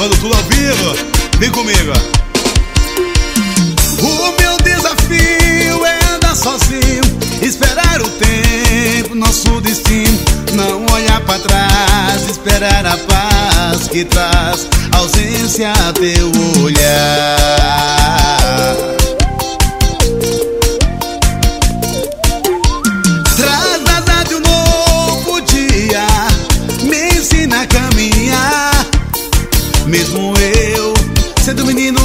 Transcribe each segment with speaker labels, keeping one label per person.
Speaker 1: gravando tudo ao vivo. Vem comigo. O meu desafio é andar sozinho, esperar o tempo, nosso destino. Não olhar pra trás, esperar a paz que traz ausência a teu olhar. Traz nada de um novo dia, me ensina a caminhar. Mesmo eu sendo menino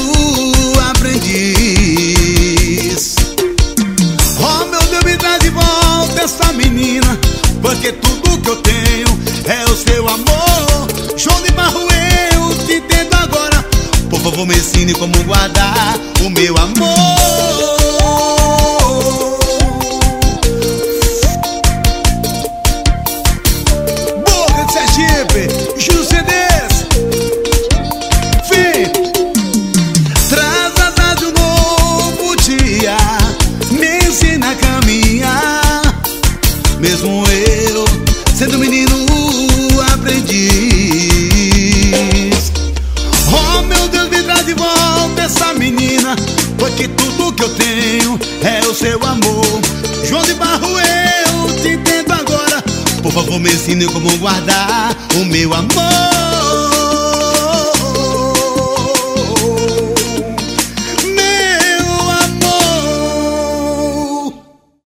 Speaker 1: aprendiz. Oh meu Deus, me traz de volta essa menina, porque tudo que eu tenho é o seu amor. João de Barro, eu te entendo agora. Por favor, me ensine como guardar o meu amor. Boca de Sergipe, Júlio CDs. Vem. Traz asas de um novo dia, me ensina a caminhar. Mesmo eu sendo menino aprendiz. Oh meu Deus, me traz de volta essa menina, porque tudo que eu tenho é o seu amor. João de Barro, eu te entendo agora. Por favor, me ensine como guardar o meu amor.